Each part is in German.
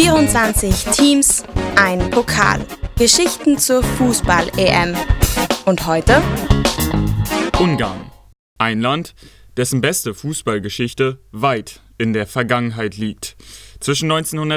24 Teams, ein Pokal. Geschichten zur Fußball-EM. Und heute? Ungarn. Ein Land, dessen beste Fußballgeschichte weit in der Vergangenheit liegt. Zwischen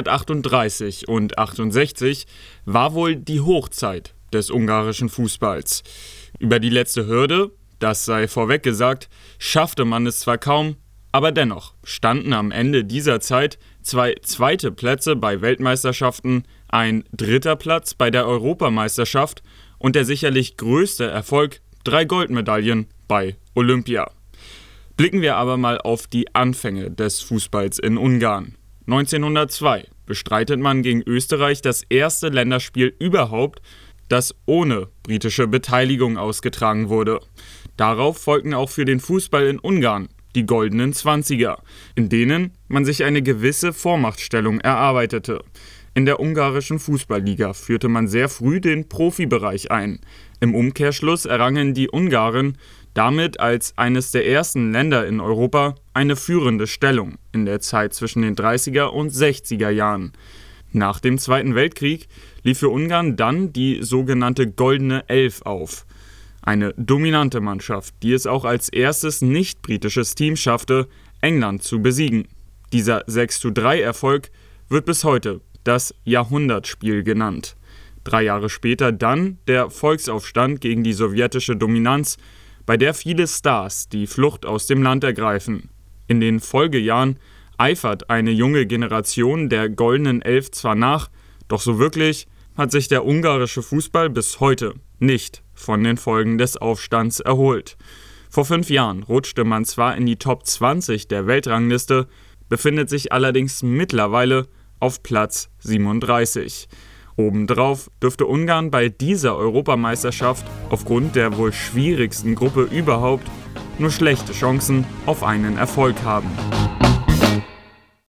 1938 und 1968 war wohl die Hochzeit des ungarischen Fußballs. Über die letzte Hürde, das sei vorweg gesagt, schaffte man es zwar kaum, aber dennoch standen am Ende dieser Zeit 2 zweite Plätze bei Weltmeisterschaften, ein 3. Platz bei der Europameisterschaft und der sicherlich größte Erfolg, 3 Goldmedaillen bei Olympia. Blicken wir aber mal auf die Anfänge des Fußballs in Ungarn. 1902 bestreitet man gegen Österreich das erste Länderspiel überhaupt, das ohne britische Beteiligung ausgetragen wurde. Darauf folgten auch für den Fußball in Ungarn die goldenen 20er, in denen man sich eine gewisse Vormachtstellung erarbeitete. In der ungarischen Fußballliga führte man sehr früh den Profibereich ein. Im Umkehrschluss errangen die Ungarn damit als eines der ersten Länder in Europa eine führende Stellung in der Zeit zwischen den 30er und 60er Jahren. Nach dem Zweiten Weltkrieg lief für Ungarn dann die sogenannte Goldene Elf auf. Eine dominante Mannschaft, die es auch als erstes nicht-britisches Team schaffte, England zu besiegen. Dieser 6:3-Erfolg wird bis heute das Jahrhundertspiel genannt. 3 Jahre später dann der Volksaufstand gegen die sowjetische Dominanz, bei der viele Stars die Flucht aus dem Land ergreifen. In den Folgejahren eifert eine junge Generation der Goldenen Elf zwar nach, doch so wirklich hat sich der ungarische Fußball bis heute nicht von den Folgen des Aufstands erholt. Vor 5 Jahren rutschte man zwar in die Top 20 der Weltrangliste, befindet sich allerdings mittlerweile auf Platz 37. Obendrauf dürfte Ungarn bei dieser Europameisterschaft aufgrund der wohl schwierigsten Gruppe überhaupt nur schlechte Chancen auf einen Erfolg haben.